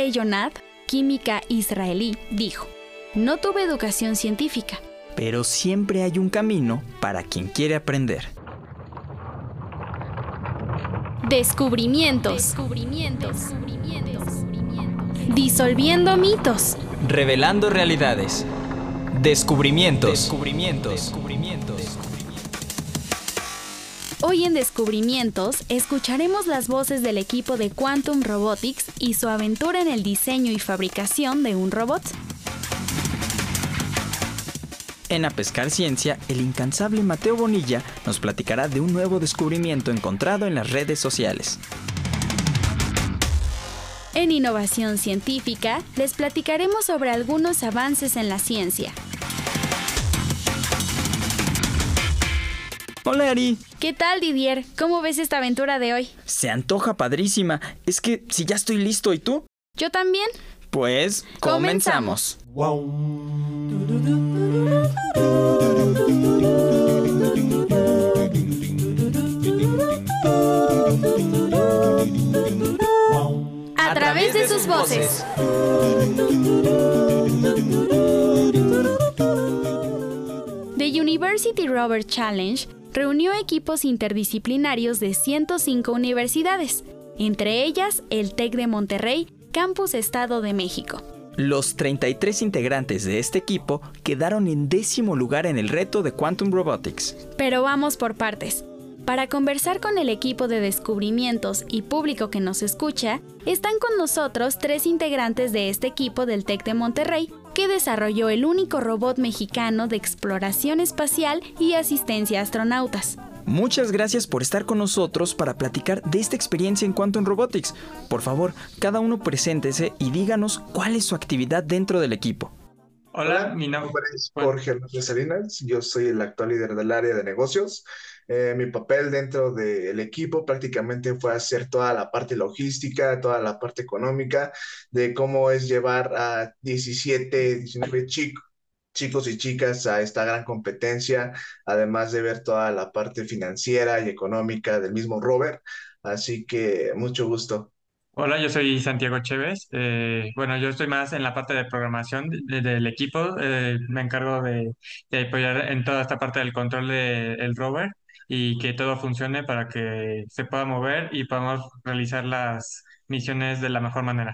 Beyonat, química israelí, dijo: "No tuve educación científica, pero siempre hay un camino para quien quiere aprender". Descubrimientos. Disolviendo mitos. Revelando realidades. Descubrimientos. Hoy en Descubrimientos escucharemos las voces del equipo de Quantum Robotics y su aventura en el diseño y fabricación de un robot. En A Pescar Ciencia, el incansable Mateo Bonilla nos platicará de un nuevo descubrimiento encontrado en las redes sociales. En Innovación Científica, les platicaremos sobre algunos avances en la ciencia. Hola, Ari. ¿Qué tal, Didier? ¿Cómo ves esta aventura de hoy? Se antoja padrísima. Es que si ya estoy listo, ¿y tú? Yo también. Pues comenzamos. A través de sus voces. The University Rover Challenge reunió equipos interdisciplinarios de 105 universidades, entre ellas el TEC de Monterrey, Campus Estado de México. Los 33 integrantes de este equipo quedaron en 10º lugar en el reto de Quantum Robotics. Pero vamos por partes. Para conversar con el equipo de descubrimientos y público que nos escucha, están con nosotros 3 integrantes de este equipo del TEC de Monterrey, que desarrolló el único robot mexicano de exploración espacial y asistencia a astronautas. Muchas gracias por estar con nosotros para platicar de esta experiencia en Quantum Robotics. Por favor, cada uno preséntese y díganos cuál es su actividad dentro del equipo. Hola, mi nombre es Jorge Hernández Salinas, yo soy el actual líder del área de negocios. Mi papel dentro del equipo prácticamente fue hacer toda la parte logística, toda la parte económica, de cómo es llevar a 19 chicos y chicas a esta gran competencia, además de ver toda la parte financiera y económica del mismo rover. Así que mucho gusto. Hola, yo soy Santiago Chévez. Bueno, yo estoy más en la parte de programación del equipo. Me encargo de apoyar en toda esta parte del control del rover y que todo funcione para que se pueda mover y podamos realizar las misiones de la mejor manera.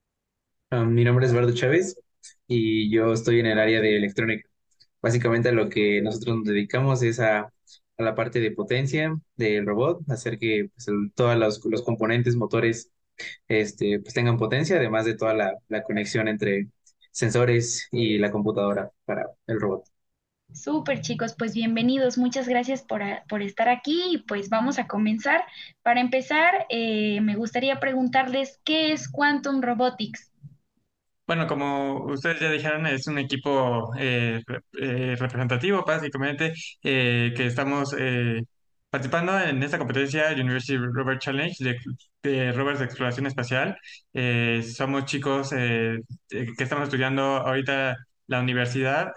Mi nombre es Eduardo Chávez y yo estoy en el área de electrónica. Básicamente a lo que nosotros nos dedicamos es a la parte de potencia del robot, hacer que pues, todos los componentes motores pues, tengan potencia, además de toda la conexión entre sensores y la computadora para el robot. Súper chicos, pues bienvenidos, muchas gracias por estar aquí y pues vamos a comenzar. Para empezar, me gustaría preguntarles, ¿qué es Quantum Robotics? Bueno, como ustedes ya dijeron, es un equipo representativo, básicamente, que estamos participando en esta competencia University Rover Challenge de rovers de exploración espacial. Somos chicos que estamos estudiando ahorita la universidad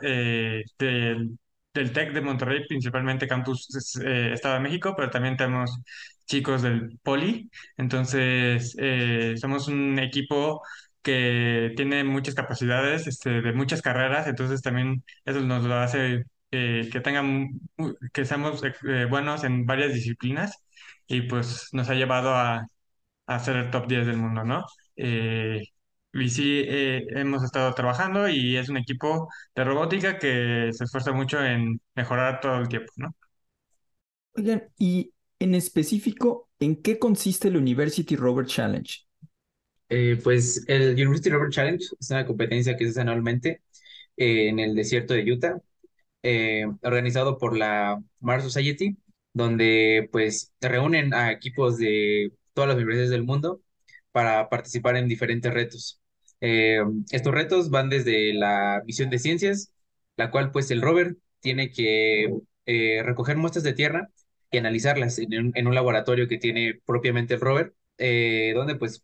del TEC de Monterrey, principalmente Campus Estado de México, pero también tenemos chicos del Poli. Entonces, somos un equipo que tiene muchas capacidades, de muchas carreras, entonces también eso nos lo hace que que seamos buenos en varias disciplinas y pues nos ha llevado a ser el top 10 del mundo, ¿no? Eh, y sí, hemos estado trabajando y es un equipo de robótica que se esfuerza mucho en mejorar todo el tiempo, ¿no? Oigan, y en específico, ¿en qué consiste el University Rover Challenge? Pues el University Rover Challenge es una competencia que se hace anualmente en el desierto de Utah, organizado por la Mars Society, donde pues te reúnen a equipos de todas las universidades del mundo para participar en diferentes retos. Eh, Estos retos van desde la misión de ciencias, la cual pues el rover tiene que recoger muestras de tierra y analizarlas en un laboratorio que tiene propiamente el rover, donde pues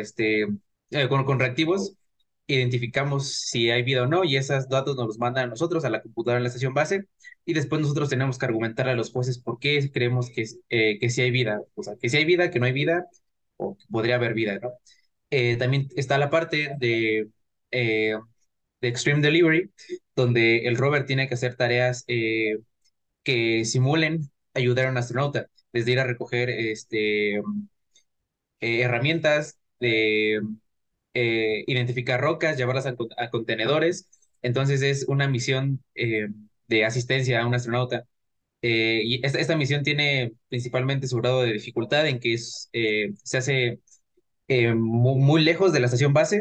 con reactivos identificamos si hay vida o no y esos datos nos los mandan a nosotros, a la computadora en la estación base, y después nosotros tenemos que argumentar a los jueces por qué creemos que sí hay vida, o sea, que sí hay vida, que no hay vida, o que podría haber vida, ¿no? También está la parte eh, de Extreme Delivery, donde el rover tiene que hacer tareas que simulen ayudar a un astronauta, desde ir a recoger herramientas, de identificar rocas, llevarlas a contenedores. Entonces es una misión de asistencia a un astronauta. Y esta misión tiene principalmente su grado de dificultad en que se hace muy lejos de la estación base.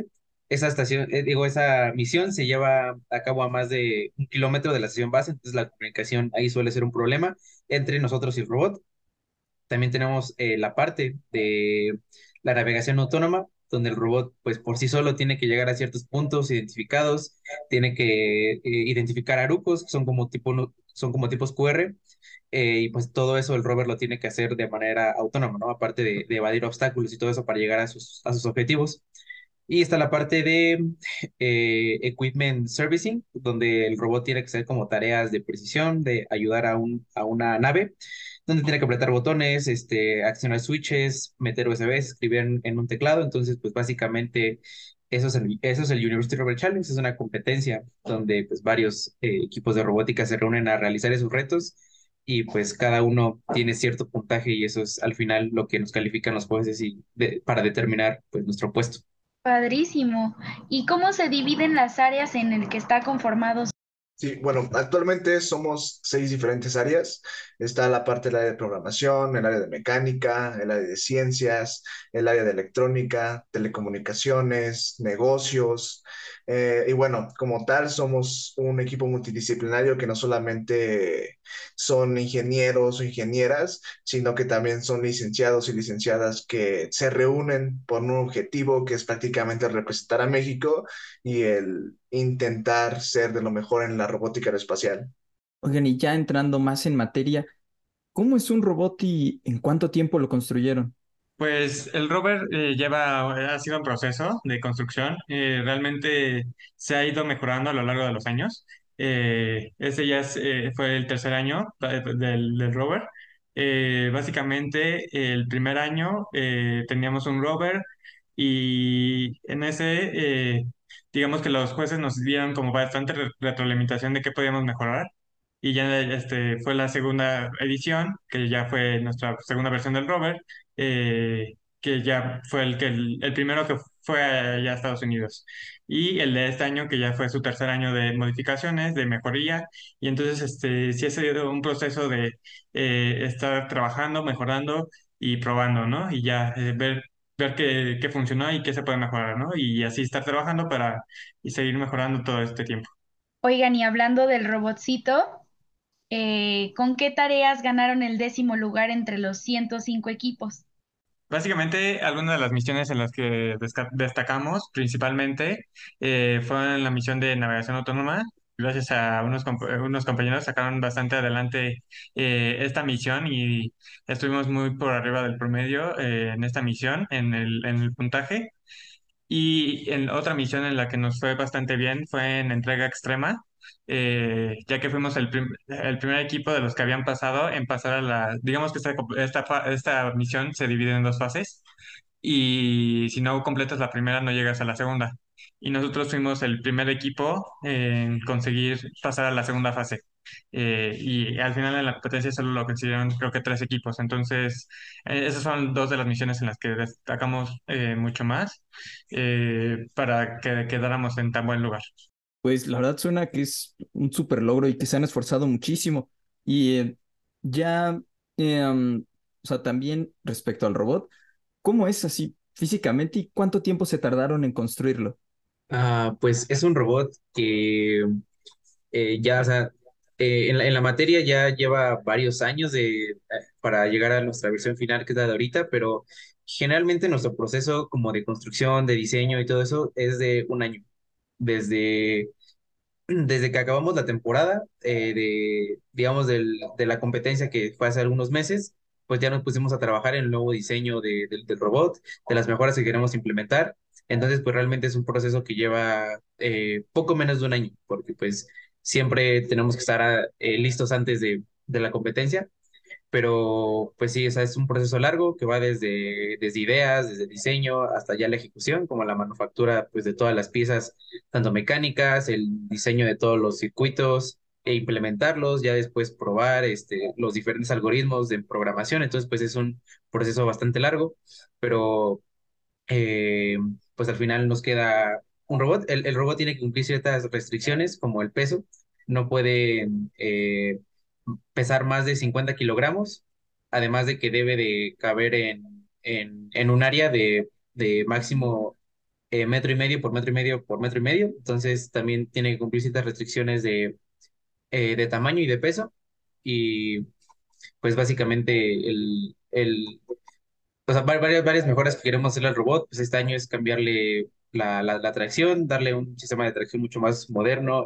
Esa misión se lleva a cabo a más de 1 kilómetro de la estación base, entonces la comunicación ahí suele ser un problema entre nosotros y el robot. También tenemos la parte de la navegación autónoma, donde el robot, pues por sí solo tiene que llegar a ciertos puntos identificados, tiene que identificar arucos, que son como tipos QR, y pues todo eso el rover lo tiene que hacer de manera autónoma, ¿no? Aparte de evadir obstáculos y todo eso para llegar a sus objetivos. Y está la parte de Equipment Servicing, donde el robot tiene que hacer como tareas de precisión, de ayudar a una nave, donde tiene que apretar botones, accionar switches, meter USBs, escribir en un teclado. Entonces, pues básicamente eso es el University Rover Challenge, es una competencia donde pues varios equipos de robótica se reúnen a realizar esos retos y pues cada uno tiene cierto puntaje y eso es al final lo que nos califican los jueces para determinar pues nuestro puesto. Padrísimo. ¿Y cómo se dividen las áreas en el que está conformado? Sí, bueno, actualmente somos 6 diferentes áreas. Está la parte del área de programación, el área de mecánica, el área de ciencias, el área de electrónica, telecomunicaciones, negocios. Y bueno, como tal, somos un equipo multidisciplinario que no solamente son ingenieros o ingenieras, sino que también son licenciados y licenciadas que se reúnen por un objetivo que es prácticamente representar a México y el intentar ser de lo mejor en la robótica aeroespacial. Oigan, y ya entrando más en materia, ¿cómo es un robot y en cuánto tiempo lo construyeron? Pues el rover ha sido un proceso de construcción. Realmente se ha ido mejorando a lo largo de los años. Ese ya fue el tercer año del rover. Básicamente, el primer año teníamos un rover y en digamos que los jueces nos dieron como bastante retroalimentación de qué podíamos mejorar. Y ya fue la segunda edición, que ya fue nuestra segunda versión del rover, que ya fue el primero que fue allá a Estados Unidos. Y el de este año, que ya fue su tercer año de modificaciones, de mejoría. Y entonces sí ha sido un proceso de estar trabajando, mejorando y probando, ¿no? Y ya ver qué funcionó y qué se puede mejorar, ¿no? Y así estar trabajando y seguir mejorando todo este tiempo. Oigan, y hablando del robotcito, ¿con qué tareas ganaron el 10.º lugar entre los 105 equipos? Básicamente, algunas de las misiones en las que destacamos principalmente fueron la misión de navegación autónoma. Gracias a unos compañeros sacaron bastante adelante esta misión y estuvimos muy por arriba del promedio en esta misión, en el puntaje. Y en otra misión en la que nos fue bastante bien fue en entrega extrema, ya que fuimos el primer equipo de los que habían pasado en pasar digamos que esta misión se divide en dos fases y si no completas la primera no llegas a la segunda. Y nosotros fuimos el primer equipo en conseguir pasar a la segunda fase. Y al final en la competencia solo lo consiguieron creo que 3 equipos. Entonces, esas son dos de las misiones en las que destacamos mucho más para que quedáramos en tan buen lugar. Pues la verdad suena que es un súper logro y que se han esforzado muchísimo. Y ya, o sea, también respecto al robot, ¿cómo es así físicamente y cuánto tiempo se tardaron en construirlo? Pues es un robot que ya, o sea, en la materia ya lleva varios años para llegar a nuestra versión final, que es la de ahorita, pero generalmente nuestro proceso como de construcción, de diseño y todo eso es de un año. Desde, desde que acabamos la temporada digamos, de la competencia que fue hace algunos meses, pues ya nos pusimos a trabajar en el nuevo diseño del robot, de las mejoras que queremos implementar. Entonces, pues realmente es un proceso que lleva poco menos de un año, porque pues siempre tenemos que estar listos antes de la competencia. pero pues sí, o sea, es un proceso largo que va desde ideas, desde diseño, hasta ya la ejecución, como la manufactura pues de todas las piezas, tanto mecánicas, el diseño de todos los circuitos e implementarlos, ya después probar los diferentes algoritmos de programación. Entonces pues es un proceso bastante largo, pero eh, pues al final nos queda un robot. El robot tiene que cumplir ciertas restricciones, como el peso. No puede pesar más de 50 kilogramos, además de que debe de caber en un área de máximo metro y medio por metro y medio por metro y medio. Entonces también tiene que cumplir ciertas restricciones de tamaño y de peso. Y pues básicamente o sea, varias mejoras que queremos hacerle al robot, pues este año es cambiarle la tracción, darle un sistema de tracción mucho más moderno,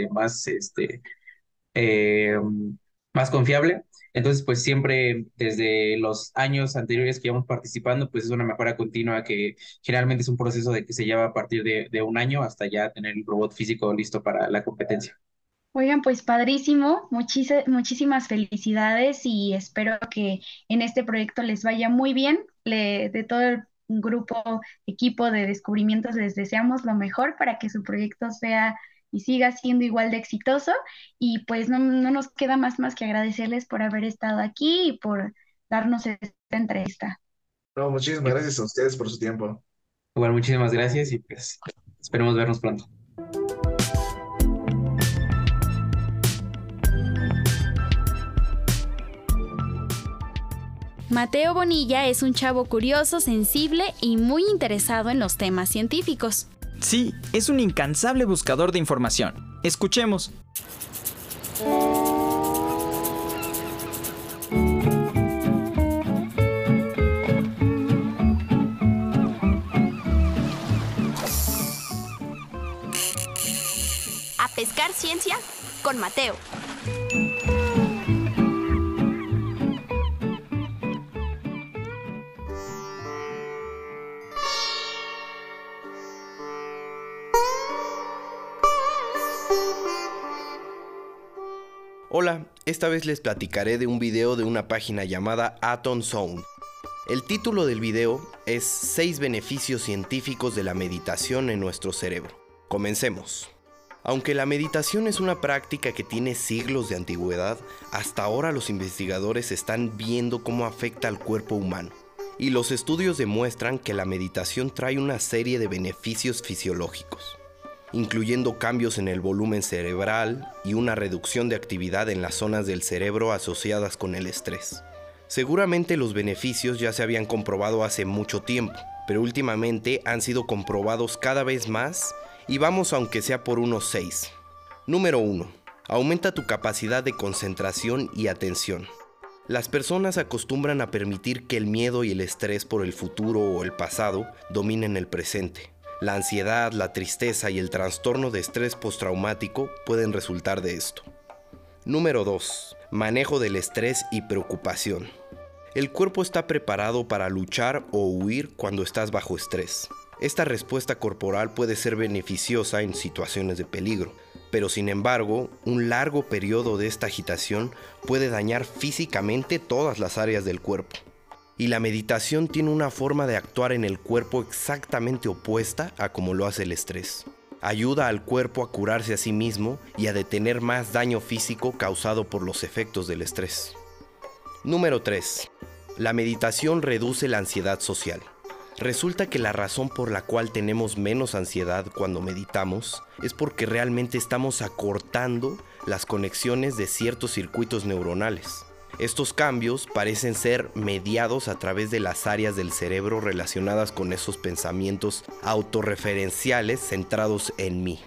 eh, más confiable. Entonces, pues siempre desde los años anteriores que íbamos participando, pues es una mejora continua que generalmente es un proceso de que se lleva a partir de un año hasta ya tener el robot físico listo para la competencia. Oigan, pues padrísimo, muchísimas felicidades y espero que en este proyecto les vaya muy bien. De todo el grupo, equipo de descubrimientos les deseamos lo mejor para que su proyecto sea y siga siendo igual de exitoso. Y pues no nos queda más que agradecerles por haber estado aquí y por darnos esta entrevista. No, muchísimas gracias a ustedes por su tiempo. Bueno, muchísimas gracias y pues esperemos vernos pronto. Mateo Bonilla es un chavo curioso, sensible y muy interesado en los temas científicos. Sí, es un incansable buscador de información. Escuchemos. A pescar ciencia con Mateo. Hola, esta vez les platicaré de un video de una página llamada Atom Zone. El título del video es 6 beneficios científicos de la meditación en nuestro cerebro. Comencemos. Aunque la meditación es una práctica que tiene siglos de antigüedad, hasta ahora los investigadores están viendo cómo afecta al cuerpo humano. Y los estudios demuestran que la meditación trae una serie de beneficios fisiológicos, incluyendo cambios en el volumen cerebral y una reducción de actividad en las zonas del cerebro asociadas con el estrés. Seguramente los beneficios ya se habían comprobado hace mucho tiempo, pero últimamente han sido comprobados cada vez más y vamos aunque sea por unos 6. Número 1. Aumenta tu capacidad de concentración y atención. Las personas acostumbran a permitir que el miedo y el estrés por el futuro o el pasado dominen el presente. La ansiedad, la tristeza y el trastorno de estrés postraumático pueden resultar de esto. Número 2. Manejo del estrés y preocupación. El cuerpo está preparado para luchar o huir cuando estás bajo estrés. Esta respuesta corporal puede ser beneficiosa en situaciones de peligro, pero sin embargo, un largo periodo de esta agitación puede dañar físicamente todas las áreas del cuerpo. Y la meditación tiene una forma de actuar en el cuerpo exactamente opuesta a como lo hace el estrés. Ayuda al cuerpo a curarse a sí mismo y a detener más daño físico causado por los efectos del estrés. Número 3. La meditación reduce la ansiedad social. Resulta que la razón por la cual tenemos menos ansiedad cuando meditamos es porque realmente estamos acortando las conexiones de ciertos circuitos neuronales. Estos cambios parecen ser mediados a través de las áreas del cerebro relacionadas con esos pensamientos autorreferenciales centrados en mí.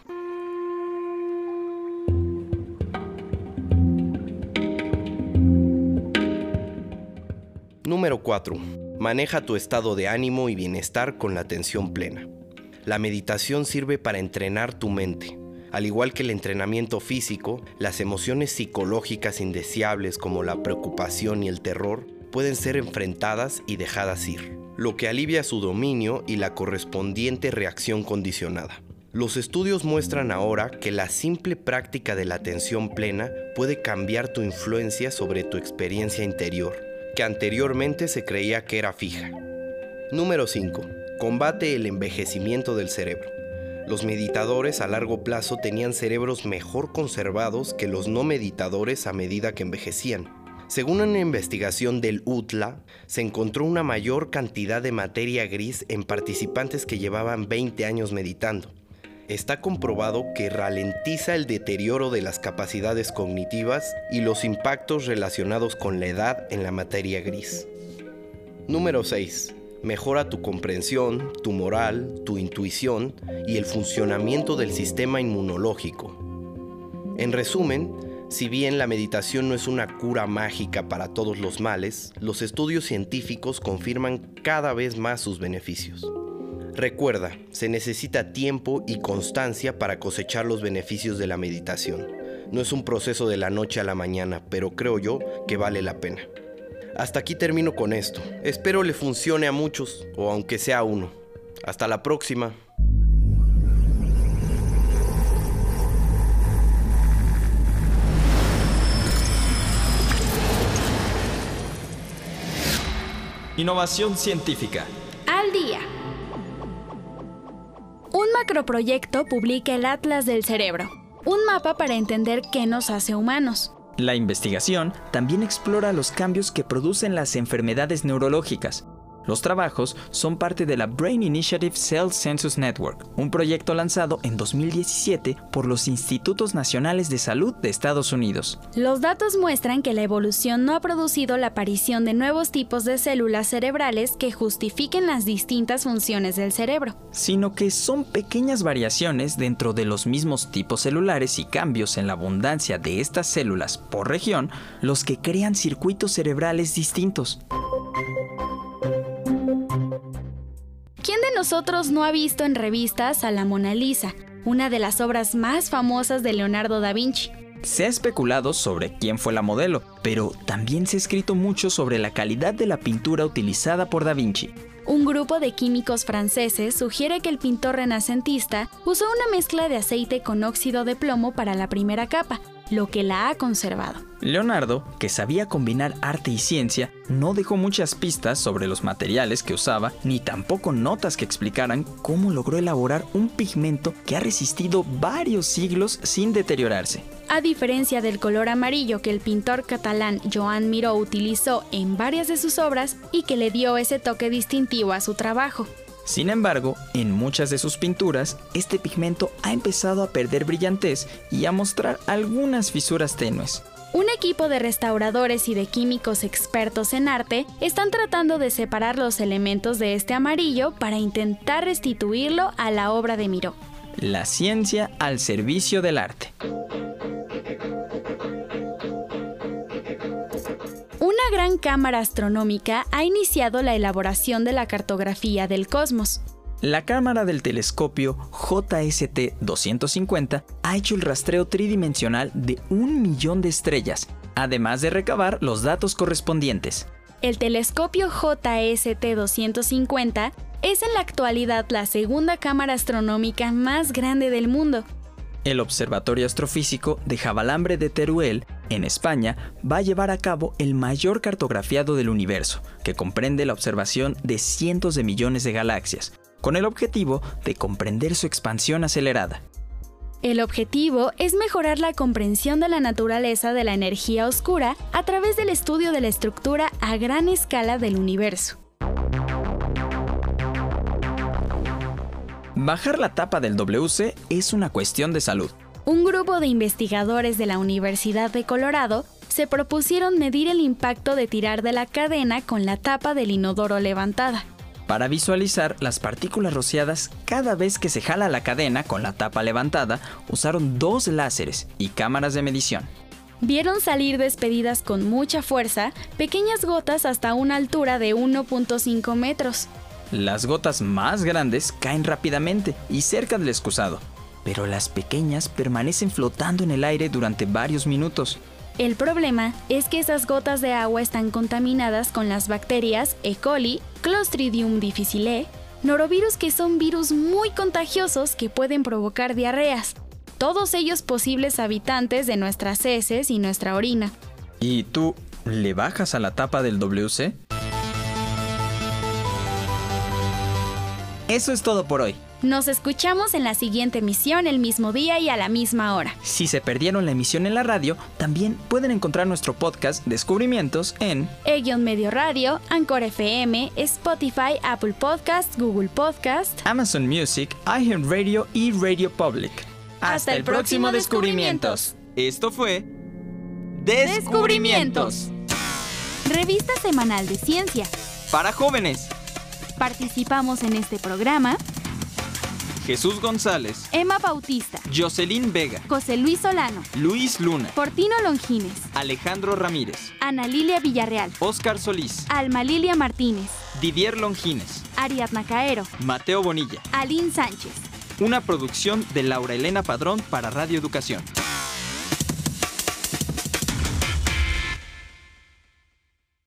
Número 4. Maneja tu estado de ánimo y bienestar con la atención plena. La meditación sirve para entrenar tu mente. Al igual que el entrenamiento físico, las emociones psicológicas indeseables como la preocupación y el terror pueden ser enfrentadas y dejadas ir, lo que alivia su dominio y la correspondiente reacción condicionada. Los estudios muestran ahora que la simple práctica de la atención plena puede cambiar tu influencia sobre tu experiencia interior, que anteriormente se creía que era fija. Número 5. Combate el envejecimiento del cerebro. Los meditadores a largo plazo tenían cerebros mejor conservados que los no meditadores a medida que envejecían. Según una investigación del UTLA, se encontró una mayor cantidad de materia gris en participantes que llevaban 20 años meditando. Está comprobado que ralentiza el deterioro de las capacidades cognitivas y los impactos relacionados con la edad en la materia gris. Número 6. Mejora tu comprensión, tu moral, tu intuición y el funcionamiento del sistema inmunológico. En resumen, si bien la meditación no es una cura mágica para todos los males, los estudios científicos confirman cada vez más sus beneficios. Recuerda, se necesita tiempo y constancia para cosechar los beneficios de la meditación. No es un proceso de la noche a la mañana, pero creo yo que vale la pena. Hasta aquí termino con esto. Espero le funcione a muchos, o aunque sea a uno. Hasta la próxima. Innovación científica. Al día. Un macroproyecto publica el Atlas del Cerebro, un mapa para entender qué nos hace humanos. La investigación también explora los cambios que producen las enfermedades neurológicas. Los trabajos son parte de la Brain Initiative Cell Census Network, un proyecto lanzado en 2017 por los Institutos Nacionales de Salud de Estados Unidos. Los datos muestran que la evolución no ha producido la aparición de nuevos tipos de células cerebrales que justifiquen las distintas funciones del cerebro, sino que son pequeñas variaciones dentro de los mismos tipos celulares y cambios en la abundancia de estas células por región los que crean circuitos cerebrales distintos. ¿Quién de nosotros no ha visto en revistas a la Mona Lisa, una de las obras más famosas de Leonardo da Vinci? Se ha especulado sobre quién fue la modelo, pero también se ha escrito mucho sobre la calidad de la pintura utilizada por da Vinci. Un grupo de químicos franceses sugiere que el pintor renacentista usó una mezcla de aceite con óxido de plomo para la primera capa, lo que la ha conservado. Leonardo, que sabía combinar arte y ciencia, no dejó muchas pistas sobre los materiales que usaba, ni tampoco notas que explicaran cómo logró elaborar un pigmento que ha resistido varios siglos sin deteriorarse. A diferencia del color amarillo que el pintor catalán Joan Miró utilizó en varias de sus obras y que le dio ese toque distintivo a su trabajo. Sin embargo, en muchas de sus pinturas, este pigmento ha empezado a perder brillantez y a mostrar algunas fisuras tenues. Un equipo de restauradores y de químicos expertos en arte están tratando de separar los elementos de este amarillo para intentar restituirlo a la obra de Miró. La ciencia al servicio del arte. Una gran cámara astronómica ha iniciado la elaboración de la cartografía del cosmos. La cámara del telescopio JST 250 ha hecho el rastreo tridimensional de 1 millón de estrellas, además de recabar los datos correspondientes. El telescopio JST 250 es en la actualidad la segunda cámara astronómica más grande del mundo. El Observatorio Astrofísico de Javalambre de Teruel, en España, va a llevar a cabo el mayor cartografiado del universo, que comprende la observación de cientos de millones de galaxias, con el objetivo de comprender su expansión acelerada. El objetivo es mejorar la comprensión de la naturaleza de la energía oscura a través del estudio de la estructura a gran escala del universo. Bajar la tapa del WC es una cuestión de salud. Un grupo de investigadores de la Universidad de Colorado se propusieron medir el impacto de tirar de la cadena con la tapa del inodoro levantada. Para visualizar las partículas rociadas cada vez que se jala la cadena con la tapa levantada, usaron 2 láseres y cámaras de medición. Vieron salir despedidas con mucha fuerza pequeñas gotas hasta una altura de 1.5 metros. Las gotas más grandes caen rápidamente y cerca del excusado, pero las pequeñas permanecen flotando en el aire durante varios minutos. El problema es que esas gotas de agua están contaminadas con las bacterias E. coli, Clostridium difficile, norovirus que son virus muy contagiosos que pueden provocar diarreas, todos ellos posibles habitantes de nuestras heces y nuestra orina. ¿Y tú le bajas a la tapa del WC? Eso es todo por hoy. Nos escuchamos en la siguiente emisión el mismo día y a la misma hora. Si se perdieron la emisión en la radio, también pueden encontrar nuestro podcast Descubrimientos en E-Medio Radio, Anchor FM, Spotify, Apple Podcasts, Google Podcasts, Amazon Music, iHeartRadio y Radio Public. Hasta el próximo Descubrimientos. Esto fue Descubrimientos. Revista semanal de ciencia. Para jóvenes. Participamos en este programa Jesús González, Emma Bautista, Jocelyn Vega, José Luis Solano, Luis Luna, Fortino Longines, Alejandro Ramírez, Ana Lilia Villarreal, Óscar Solís, Alma Lilia Martínez, Didier Longines, Ariadna Caero, Mateo Bonilla. Aline Sánchez. Una producción de Laura Elena Padrón para Radio Educación.